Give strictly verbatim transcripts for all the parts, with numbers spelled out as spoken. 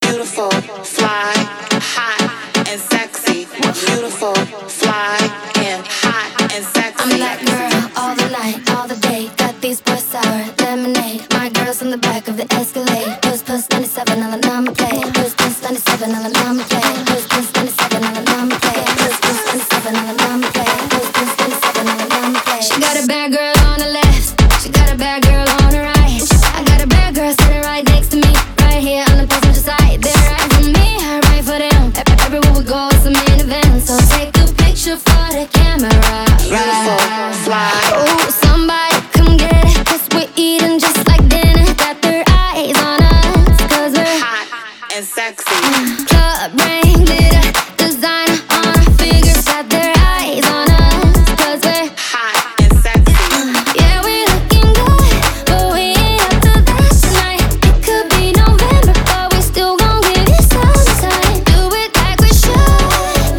beautiful, fly, hot, and sexy. Beautiful, fly, and hot, and sexy. I'm that girl all the night, all the day. Got these boys sour, lemonade. My girl's in the back of the Escalade. Puss Puss ninety-seven on the number plate. Puss Puss ninety-seven on the number plate. Puss Puss ninety-seven on the number plate. Puss Puss ninety-seven on the number plate. Puss Puss ninety-seven on the number plate. She got a bad girl on the left. She got a bad girl on the right. I got a bad girl sitting right next to me, right here on the passenger side. They're right for me, I right for them. Everywhere we go, it's a main event. So take a picture for the camera. Beautiful, fly. Oh, somebody come get it, 'cause we're eating just like dinner. Got their eyes on us, 'cause we're hot and sexy. Club ring, glitter, designer on our fingers. Got their eyes on us, 'cause we're hot and sexy. yeah, we looking good, but we ain't up to that tonight. It could be November, but we still gon' give you some time. Do it like we should.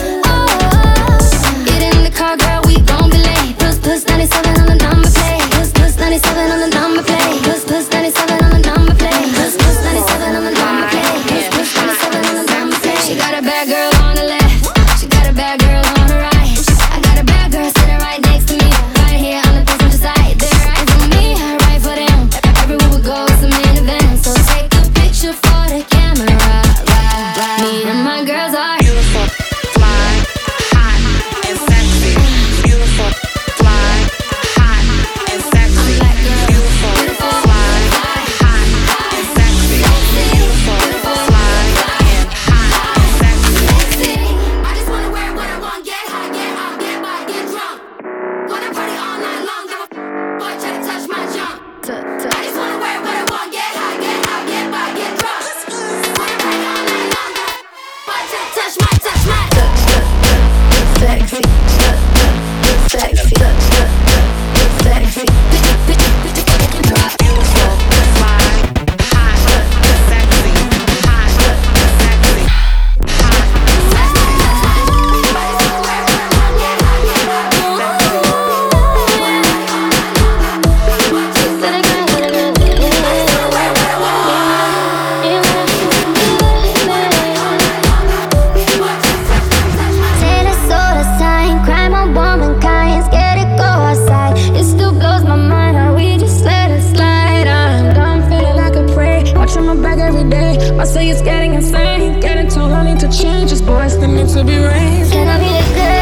Oh, get in the car, girl, we gon' be late. Puss Puss ninety-seven on the number plate. Puss Puss ninety-seven on the number plate. Puss Puss ninety-seven on the number plate. Puss Puss ninety-seven on the number plate. Puss Puss ninety-seven on the number plate. She got a bad girl on the left. She got a bad girl on the right. I got a bad girl sitting right next to me, right here on the passenger side. They're right for me, I right for them. Everywhere we go, it's a main event. So take a picture for the camera. Me and my girls are Beautiful, fly, hot, and sexy. Beautiful, fly, hot, and sexy. Beautiful, fly, hot, and sexy. Beautiful, fly, and hot, and sexy. I just wanna wear what I want, get high, get out, get by, get drunk. Wanna party all night long, give a boy try to touch my junk. I just wanna wear what I want, get high, get out, get by, get drunk. Wanna party all night long, give a boy try to touch my, touch my. sexy, sexy, sexy. Beautiful, fly, hot, sexy, hot, sexy, hot, Say the soda sign, crime on womankind, scared to go outside. It still blows my mind how we just let it slide. I'm done feeling like a prey, watching my back every day. I say it's getting insane, getting too early to change. This boys that need to be raised. Can I be the good?